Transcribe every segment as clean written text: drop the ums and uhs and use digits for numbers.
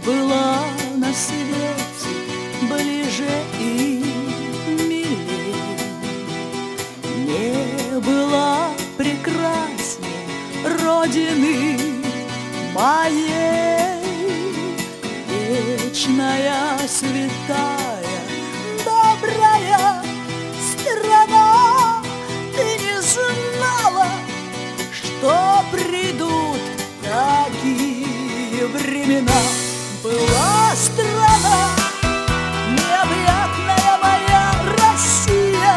была на свете ближе и милей, не была прекрасней Родины моей. Вечная, святая, добрая страна, ты не знала, что придут такие времена. Была страна, необъятная моя Россия,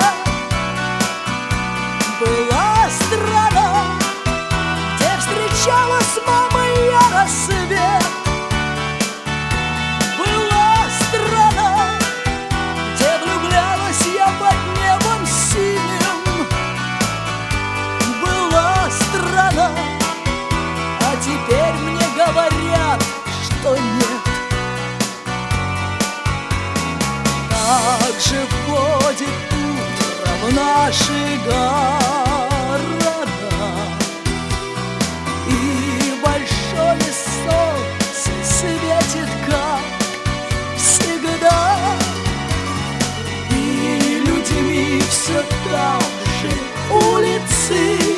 была страна, где встречала с мамой я рассвет, была страна, где влюблялась я под небом синим, была страна, а теперь мне говорят, что нет. Как же входит утро в наши города, и большое солнце светит, как всегда, и людьми все там же улицы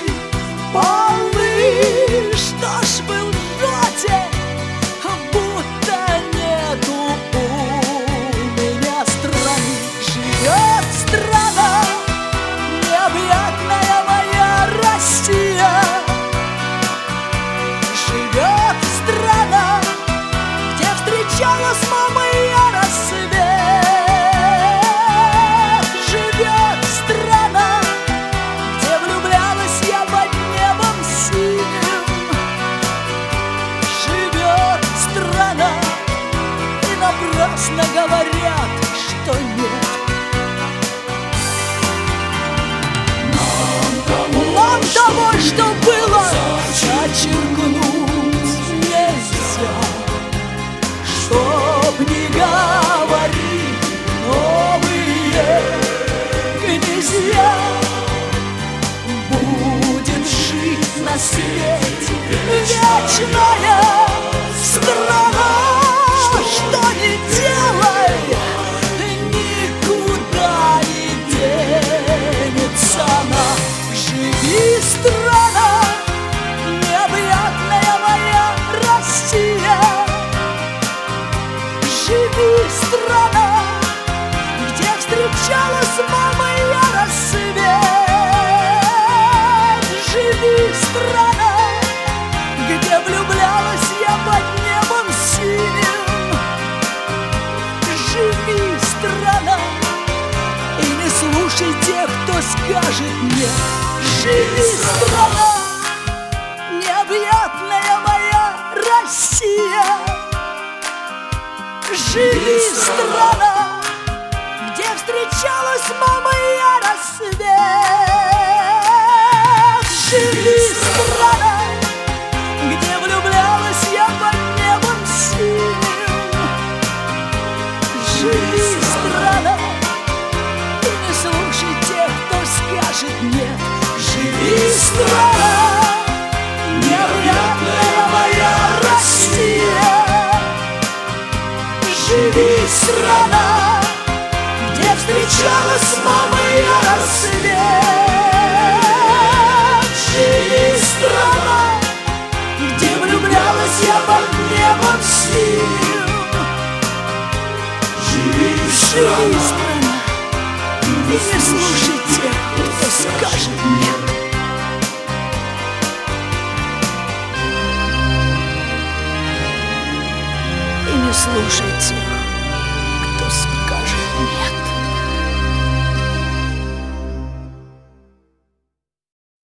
полны. Что ж в лжете, будто нету у меня страны. Живет страна, необъятная моя Россия, живет страна, где встречала с мамой я рассвет, живет страна, где влюблялась я под небом синим, живет страна, и напрасно говорят, что нет. Нам того, что было, зачеркнуть нельзя, чтоб не говорить новые князья. Будет жить на свете вечная страна, что не делай, никуда не денется она. Живи, страна, необъятная моя Россия, живи, страна, где встречала с мамой я рассвет, живи, страна, где влюблялась я под небом синим, живи, страна, и не слушай тех, кто скажет нет. Живи, страна, необъятная моя Россия, живи, страна, где встречалась с мамой я рассвет, живи, страна, где влюблялась я под небом синим, живи, страна, и не слушай тех, кто скажет нет. Живи, страна, необъятная моя Россия, живи, страна, где встречалась с мамой я рассвет, живи, страна, где влюблялась я под небом синим, живи, страна, и не слушай тех, кто скажет нет. И не слушай тех,